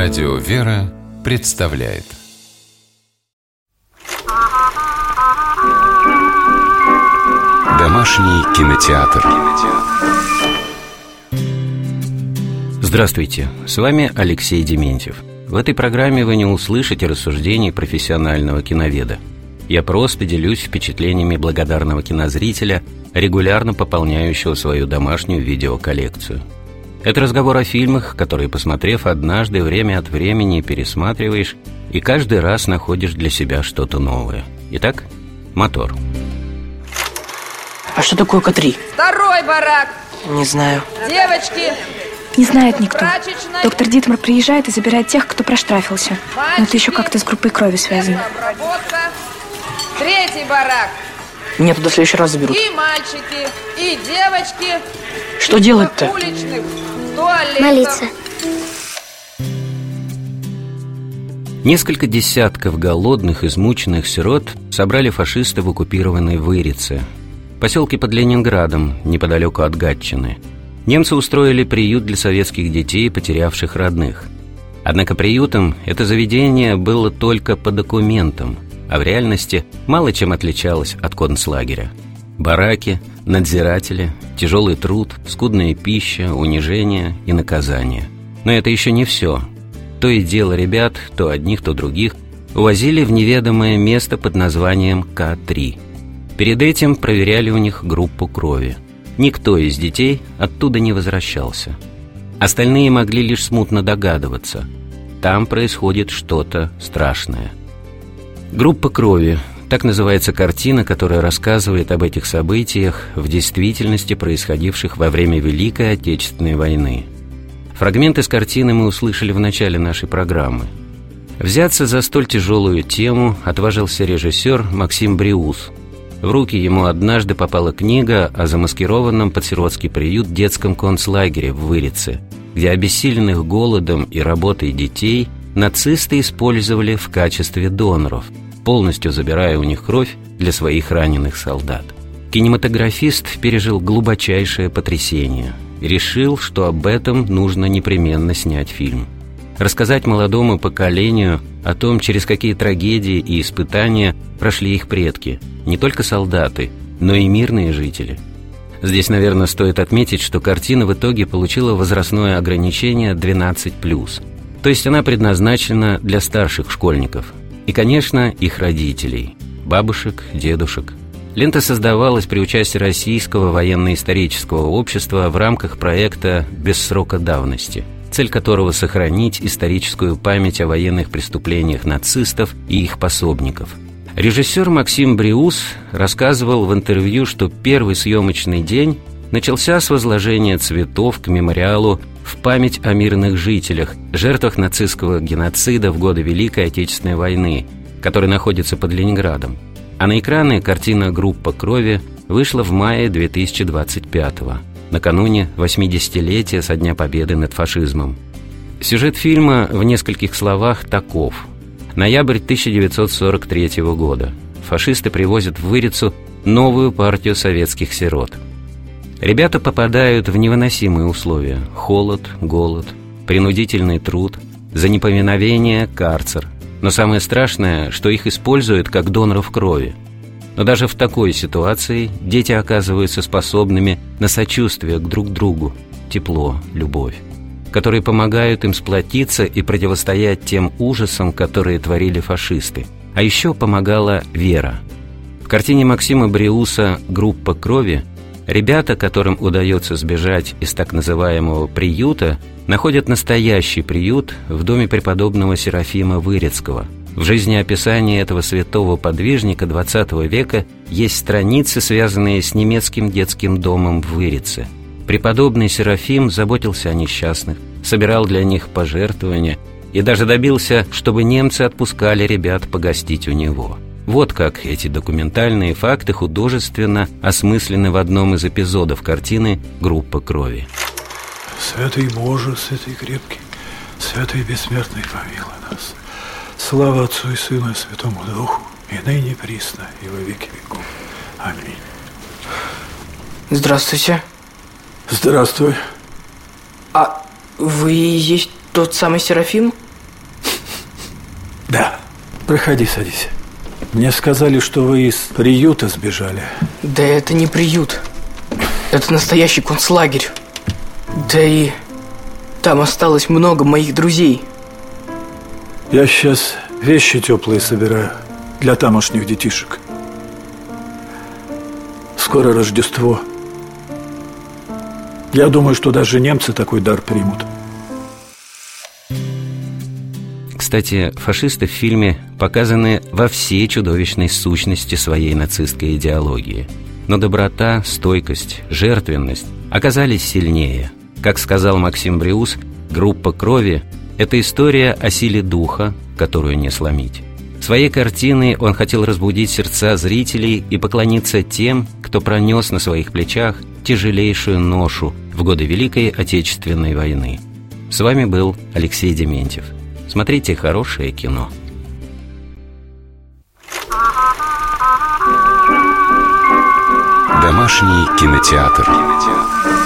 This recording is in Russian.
Радио «Вера» представляет Домашний кинотеатр. Здравствуйте, с вами Алексей Дементьев. В этой программе вы не услышите рассуждений профессионального киноведа. Я просто делюсь впечатлениями благодарного кинозрителя, регулярно пополняющего свою домашнюю видеоколлекцию. Это разговор о фильмах, которые, посмотрев однажды, время от времени пересматриваешь и каждый раз находишь для себя что-то новое. Итак, мотор. А что такое К3? Второй барак. Не знаю. Девочки. Не знает никто. Прачечная. Доктор Дитмар приезжает и забирает тех, кто проштрафился. Но это еще как-то с группой крови связано. Обработка. Третий барак. Меня туда в следующий раз заберут. И мальчики, и девочки. Что делать-то? Уличных туалетов. Молиться. Несколько десятков голодных, измученных сирот собрали фашисты в оккупированной Вырице, поселке под Ленинградом, неподалеку от Гатчины. Немцы устроили приют для советских детей, потерявших родных. Однако приютом это заведение было только по документам, а в реальности мало чем отличалось от концлагеря. Бараки, надзиратели, тяжелый труд, скудная пища, унижение и наказание. Но это еще не все. То и дело ребят, то одних, то других, увозили в неведомое место под названием К3. Перед этим проверяли у них группу крови. Никто из детей оттуда не возвращался. Остальные могли лишь смутно догадываться. Там происходит что-то страшное. Группа крови – так называется картина, которая рассказывает об этих событиях, в действительности происходивших во время Великой Отечественной войны. Фрагмент из картины мы услышали в начале нашей программы. Взяться за столь тяжелую тему отважился режиссер Максим Бриус. В руки ему однажды попала книга о замаскированном под сиротский приют детском концлагере в Вырице, где обессиленных голодом и работой детей нацисты использовали в качестве доноров, полностью забирая у них кровь для своих раненых солдат. Кинематографист пережил глубочайшее потрясение и решил, что об этом нужно непременно снять фильм. Рассказать молодому поколению о том, через какие трагедии и испытания прошли их предки, не только солдаты, но и мирные жители. Здесь, наверное, стоит отметить, что картина в итоге получила возрастное ограничение 12+, то есть она предназначена для старших школьников. И, конечно, их родителей, бабушек, дедушек. Лента создавалась при участии Российского военно-исторического общества в рамках проекта «Без срока давности», цель которого — сохранить историческую память о военных преступлениях нацистов и их пособников. Режиссер Максим Бриус рассказывал в интервью, что первый съемочный день начался с возложения цветов к мемориалу в память о мирных жителях, жертвах нацистского геноцида в годы Великой Отечественной войны, который находится под Ленинградом. А на экраны картина «Группа крови» вышла в мае 2025-го, накануне 80-летия со Дня Победы над фашизмом. Сюжет фильма в нескольких словах таков. Ноябрь 1943 года. Фашисты привозят в Вырицу новую партию советских сирот. Ребята попадают в невыносимые условия: холод, голод, принудительный труд, за неповиновение – карцер. Но самое страшное, что их используют как доноров крови. Но даже в такой ситуации дети оказываются способными на сочувствие к друг другу, тепло, любовь, которые помогают им сплотиться и противостоять тем ужасам, которые творили фашисты. А еще помогала вера. В картине Максима Бриуса «Группа крови» ребята, которым удается сбежать из так называемого приюта, находят настоящий приют в доме преподобного Серафима Вырицкого. В жизнеописании этого святого подвижника XX века есть страницы, связанные с немецким детским домом в Вырице. Преподобный Серафим заботился о несчастных, собирал для них пожертвования и даже добился, чтобы немцы отпускали ребят погостить у него. Вот как эти документальные факты художественно осмыслены в одном из эпизодов картины «Группа крови». Святый Боже, святый крепкий, святый бессмертный, помилуй нас. Слава Отцу и Сыну и Святому Духу, и ныне и присно, и во веки веков. Аминь. Здравствуйте. Здравствуй. А вы и есть тот самый Серафим? Проходи, садись. Мне сказали, что вы из приюта сбежали. Да это не приют. Это настоящий концлагерь. Да и там осталось много моих друзей. Я сейчас вещи теплые собираю для тамошних детишек. Скоро Рождество. Я думаю, что даже немцы такой дар примут. Кстати, фашисты в фильме показаны во всей чудовищной сущности своей нацистской идеологии. Но доброта, стойкость, жертвенность оказались сильнее. Как сказал Максим Бриус, «Группа крови» — это история о силе духа, которую не сломить. Своей картиной он хотел разбудить сердца зрителей и поклониться тем, кто пронес на своих плечах тяжелейшую ношу в годы Великой Отечественной войны. С вами был Алексей Дементьев. Смотрите хорошее кино. Домашний кинотеатр.